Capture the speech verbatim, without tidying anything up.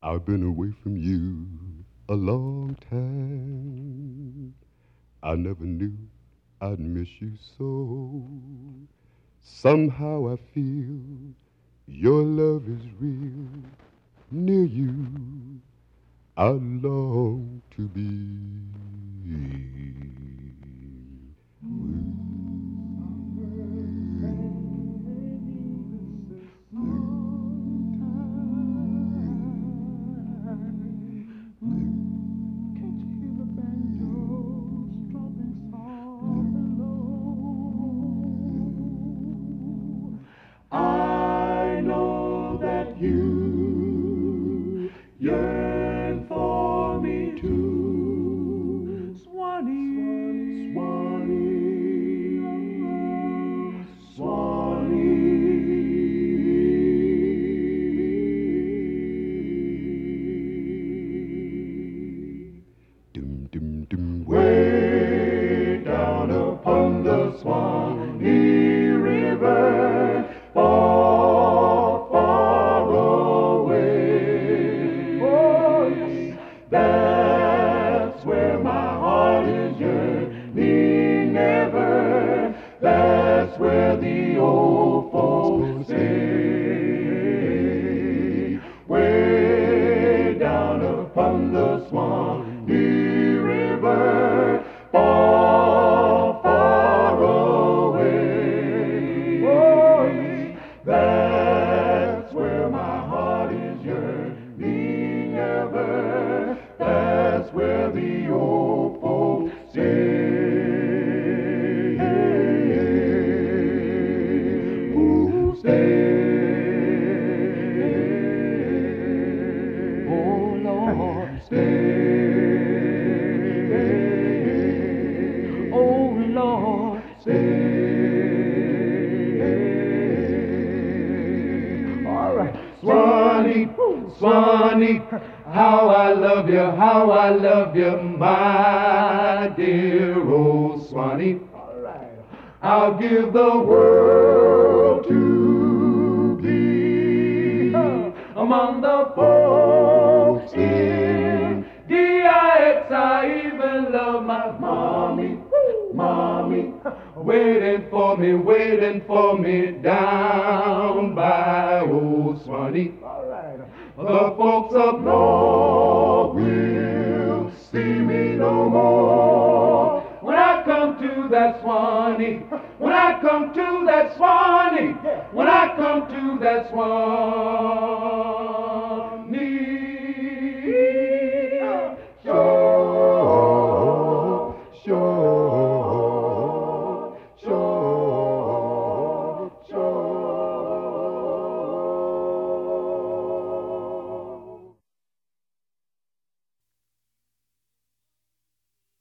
I've been away from you a long time. I never knew I'd miss you so. Somehow I feel your love is real. Near you, I long to be. I know that you yearn for me too. Swanee, Swanee, Swanee. Dum, dum, dum, Way down upon the Swanee River, far, far away. Oh, yes. That's where my heart is yearning ever. That's where the old folks say. Way down upon the Swanee River, far, far away. Oh, yes. That's where my heart is yearning ever. That's where the old folks say. Who stay? Oh Lord, stay. Oh Lord, stay. All right, Swanee, Swanee, how I love you, how I love you, my dear old Swanee. All right, I'll give the world to be among the folks in D I X. I even love my mommy, mommy, waiting for me, waiting for me down by old Swanee. All right. The folks up north will see me no more. When I come to that Swanee, when I come to that Swanee, when I come to that Swanee.